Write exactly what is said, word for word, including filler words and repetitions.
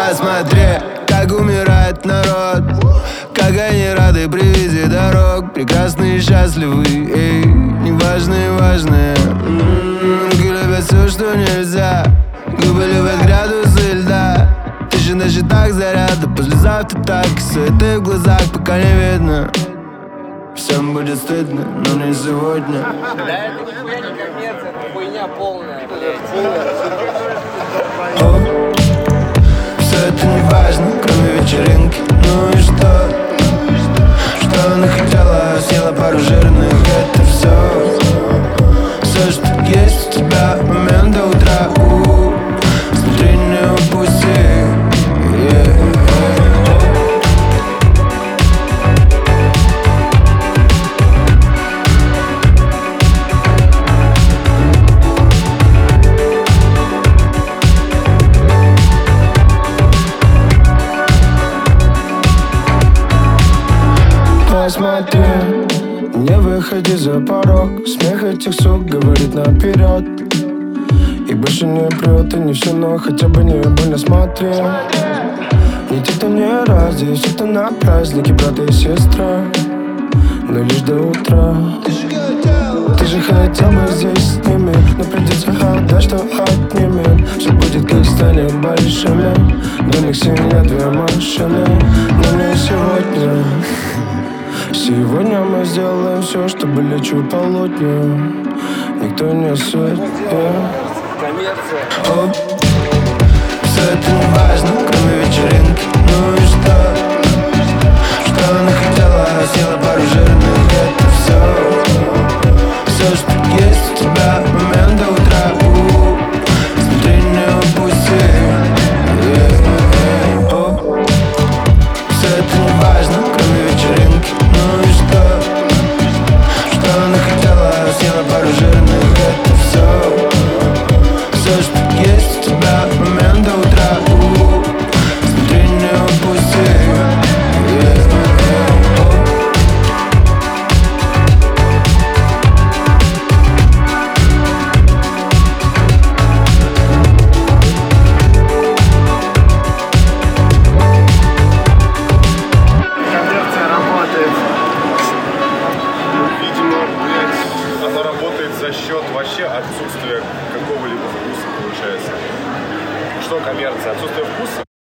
Посмотри, как умирает народ, как они рады при виде дорог. Прекрасные и счастливые, эй, неважные, важные. М-м-м, руки любят все, что нельзя. Губы любят градусы льда. Тысячи на счетах заряда. Послезавтра так, и суеты в глазах пока не видно. Всем будет стыдно, но не сегодня. Да это нихуя не коммерция, это хуйня полная, блядь. О, все это не важно, кроме вечеринки. Ну и что? Что она хотела, съела пару жирных. Это все, все, что есть у тебя в момент до утра. У-у-у. Смотри, не упусти. Yeah. Посмотри, не выходи за порог. Смех этих сук говорит наперед. И больше не прет, и не все, но хотя бы не больно смотри. Не те, кто не раз, здесь это на празднике, брат и сестра. Но лишь до утра. Ты же хотел бы здесь с ними, но придется отдать, что отнимет. Все будет, как станет большими. Домик, семья, две машины. Но не сегодня. Сегодня мы сделаем все, чтобы лечь у полудня. Никто не судит. Коммерция. Оп. Все это не важно, кроме вечеринки. Ну и что? Что она хотела, съела пару жирных.